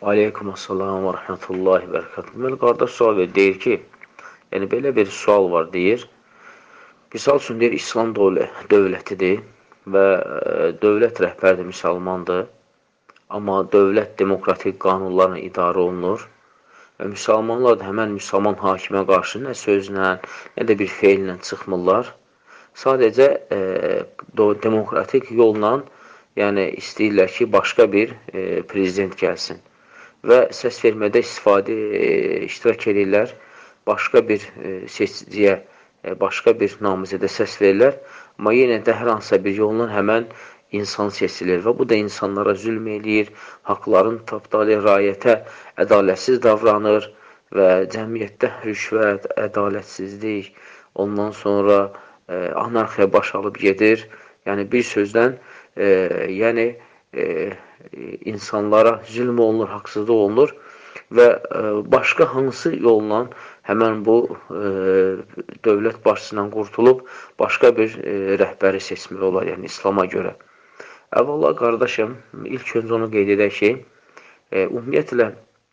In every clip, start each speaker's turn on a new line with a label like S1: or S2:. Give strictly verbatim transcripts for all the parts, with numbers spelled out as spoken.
S1: Aleykumussalam və rəhmətullahi və bərəkatuhu. Deməli, qardaş sual verir, deyir ki, yəni belə bir sual var, deyir. Misal üçün, deyir, İslam dövlətidir və dövlət rəhbəri də müsəlmandır, amma dövlət demokratik qanunlarla idarə olunur və müsəlmanlar da həmən müsəlman hakimə qarşı nə sözlə, nə də bir feillə çıxmırlar. Sadəcə e, demokratik yolla, yəni istəyirlər ki, başqa bir e, prezident gəlsin və səs vermədə istifadə e, iştirak edirlər, başqa bir e, seçiciyə, e, başqa bir namizədə səs verirlər, amma yenə də hər hansısa bir yolla həmən insan seçilir və bu da insanlara zülm eləyir, haqların tapdalı rayətə ədalətsiz davranır və cəmiyyətdə rüşvət, ədalətsizlik, ondan sonra e, anarxiya baş alıb gedir. Yəni bir sözdən, e, yəni e, insanlara zülm olunur, haqsızlıq olunur və e, başqa hansı yolla həmən bu e, dövlət başçısından qurtulub başqa bir e, rəhbəri seçməli olar, yəni İslama görə. Əvvəla, qardaşım, ilk öncə onu qeyd edək ki, e, ümumiyyətlə,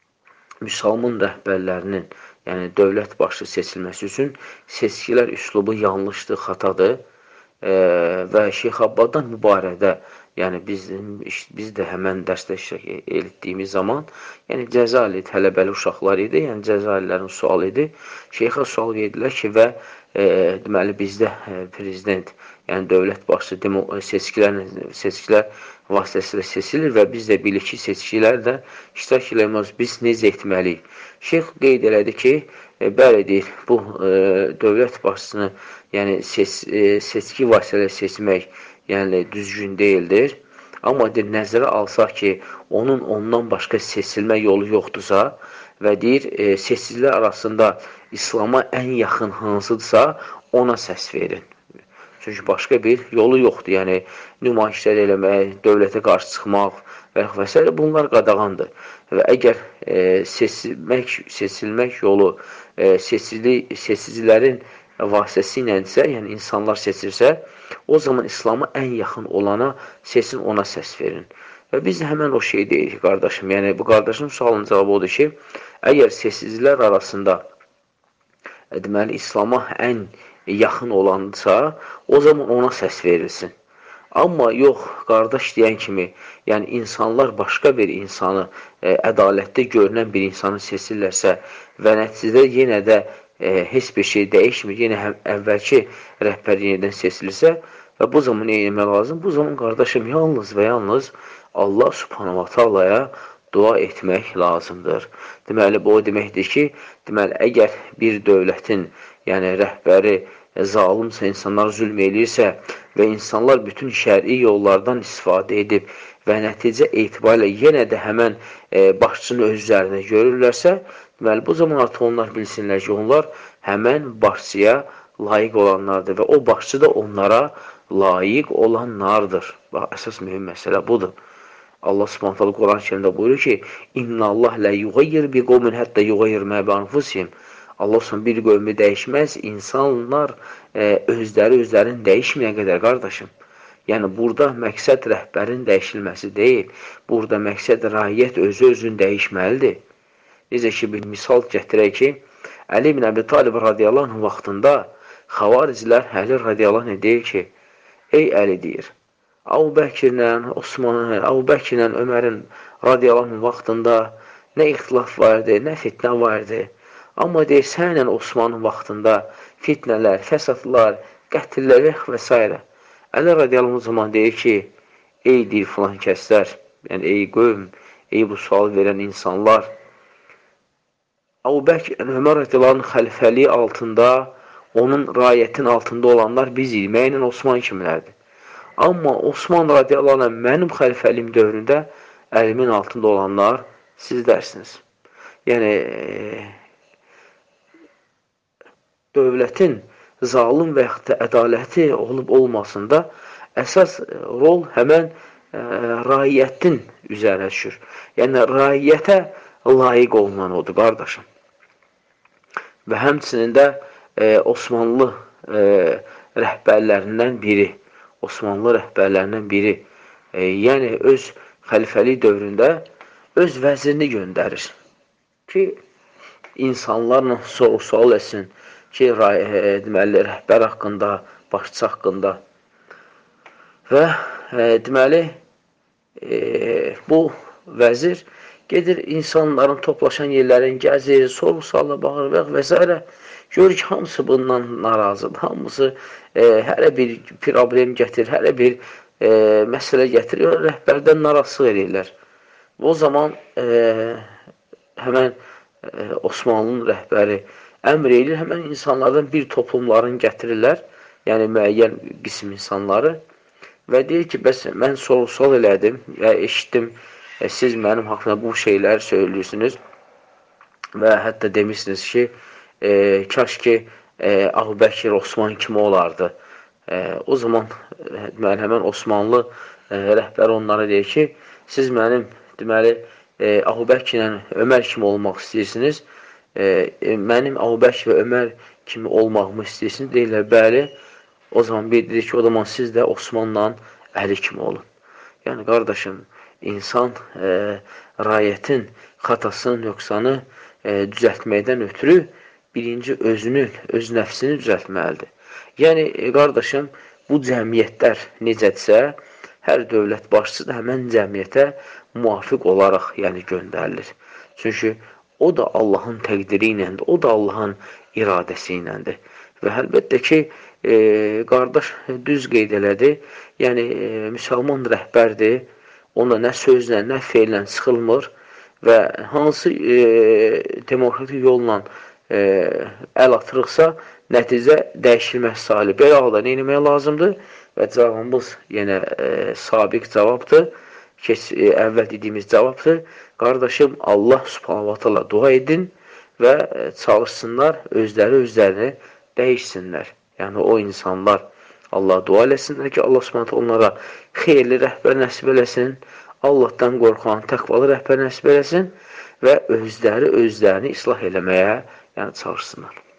S1: müsəlman rəhbərlərinin, yəni dövlət başçı seçilməsi üçün seçkilər üslubu yanlışdır, xatadır e, və Şeyx Abbaddan mübarədə, yəni biz, biz də həmən dərsdə iştirak etdiyimiz zaman, yəni Cəzaili tələbəli uşaqlar idi, yəni Cəzaililərin sualı idi. Şeyxə sual verdilər ki, və e, deməli bizdə e, prezident, yəni dövlət başçı seçkilər, seçkilər vasitəsilə seçilir və biz də bilik ki, seçkilər də iştirak eləməz, biz necə etməliyik? Şeyx qeyd elədi ki, e, bəli deyir, bu e, dövlət başçısını yəni seç, e, seçki vasitələ seçmək yəni düzgün deyildir. Amma deyir, nəzərə alsaq ki, onun ondan başqa seçilmə yolu yoxdursa və deyir, e, seçicilər arasında İslama ən yaxın hansıdırsa, ona səs verin. Çünki başqa bir yolu yoxdur. Yəni, nümayişlər eləmək, dövlətə qarşı çıxmaq və s. bunlar qadağandır. Və əgər e, seçilmək, seçilmək yolu e, seçili, seçicilərin vasitəsi ilənsə, yəni insanlar seçirsə, o zaman İslama ən yaxın olana seçin, ona səs verin. Və biz həmən o şey deyirik, qardaşım. Yəni, bu qardaşın sualının cavabı odur ki, əgər seçicilər arasında deməli, İslama ən yaxın olansa, o zaman ona səs verilsin. Amma yox, qardaş deyən kimi, yəni insanlar başqa bir insanı, e, ədalətdə görünən bir insanı seçirlərsə və nəticədə yenə də e, heç bir şey dəyişmir, yenə həm, əvvəlki rəhbər yenidən seçilirsə və bu zaman nə etmək lazım? Bu zaman, qardaşım, yalnız və yalnız Allah subhanahu wa ta'alaya dua etmək lazımdır. Deməli, bu o deməkdir ki, deməli, əgər bir dövlətin, yəni rəhbəri zalimsə, insanlar zülm eləyirsə və insanlar bütün şəri yollardan istifadə edib və nəticə etibarilə yenə də həmən e, başçını özlərinə görürlərsə, deməli, bu zaman artıq onlar bilsinlər ki, onlar həmən başçıya layiq olanlardır və o başçı da onlara layiq olanlardır. Bax, əsas mühüm məsələ budur. Allah Subhanahu taala Quran-ı Kərimdə buyurur ki, İnna Allah la yugayyir bi qawmin hatta yugayyir ma bi anfusihim. Allah Subhanahu bir qövmü dəyişməz, insanlar e, özləri özlərini dəyişməyə qədər, qardaşım. Yəni, burada məqsəd rəhbərin dəyişilməsi deyil. Burada məqsəd raiyyət özü-özünü dəyişməlidir. Necə ki, bir misal gətirək ki, Əli ibn Əbi Talib radiyallahu anh vaxtında xavaricilər Əli radiyallahu anh deyir ki, ey Əli deyir, Əbu Bəkirlə, Osmanın, Əbu Bəkirlə Ömərin radiyallahu anh vaxtında nə ixtilaf vardı, nə fitnə vardı. Amma deyir, sənlə Osmanın vaxtında fitnələr, fəsadlar, qətillər və s. Əli radiyallahu zaman deyir ki, ey deyir filan kəslər, yəni ey qövm, ey bu sual verən insanlar, Əbu Bəkir, Ömər radiyallahu xəlifəliyi altında, onun rayətin altında olanlar biz idik, mənlə Osman kimlərdir. Amma Osman radiyallahu anh mənim xəlifəliyim dövründə əlimin altında olanlar sizlərsiniz. Yəni, dövlətin zalim və yaxud da ədaləti olub-olmasında əsas rol həmən ə, raiyyətin üzərinə düşür. Yəni, raiyyətə layiq olunan odur, qardaşım. Və həmçinin də ə, Osmanlı ə, rəhbərlərindən biri, Osmanlı rəhbərlərindən biri, ə, yəni öz xəlifəlik dövründə öz vəzirini göndərir ki, insanlarla soru-sual etsin ki, e, deməli, rəhbər haqqında, başçı haqqında və e, deməli, e, bu vəzir gedir insanların toplaşan yerlərin gəzir, soru-suala baxır və və s. Görür ki, hamısı bundan narazıdır, hamısı e, hərə bir problem gətirir, hərə bir e, məsələ gətirir, rəhbərdən narazılıq edirlər. O zaman e, həmən e, Osmanlının rəhbəri əmr edir, həmən insanlardan bir toplumların gətirirlər, yəni müəyyən qism insanları və deyir ki, bəs mən soru-sual elədim və eşitdim, e, siz mənim haqqında bu şeyləri söylüyorsunuz və hətta demişsiniz ki, e, kaş ki, e, Əbu Bəkir Osman kimi olardı. E, o zaman deməli, həmən Osmanlı e, rəhbəri onlara deyir ki, siz mənim deməli, e, Əbu Bəkirlə Ömər kimi olmaq istəyirsiniz, e, e, mənim Əbu Bəkir və Ömər kimi olmağımı istəyirsiniz, deyirlər, bəli. O zaman bir dedik ki, o zaman siz də Osmanla Əli kimi olun. Yəni, qardaşım, insan e, rayətin xatasını, nöqsanı e, düzəltməkdən ötürü birinci özünü, öz nəfsini düzəltməlidir. Yəni, e, qardaşım, bu cəmiyyətlər necədirsə, hər dövlət başçısı da həmən cəmiyyətə müvafiq olaraq yəni, göndərilir. Çünki o da Allahın təqdiri iləndir, o da Allahın iradəsi iləndir. Və əlbəttə ki, e, qardaş düz qeyd elədi, yəni e, müsəlman rəhbərdir, ona nə sözlə, nə feillə sıxılmır və hansı e, demokratik yolla e, əl atırıqsa, nəticə dəyişilməz salih. Belə halda nə etmək lazımdır? Və cavabımız yenə e, sabiq cavabdır, keç, e, əvvəl dediyimiz cavabdır. Qardaşım, Allah subhanahu wa ta'ala dua edin və e, çalışsınlar, özləri özlərini dəyişsinlər. Yəni, o insanlar Allah dua eləsinlər ki, Allah subhanahu wa ta'ala onlara xeyirli rəhbər nəsib eləsin, Allahdan qorxan, təqvalı rəhbər nəsib eləsin və özləri özlərini islah eləməyə yəni, çalışsınlar.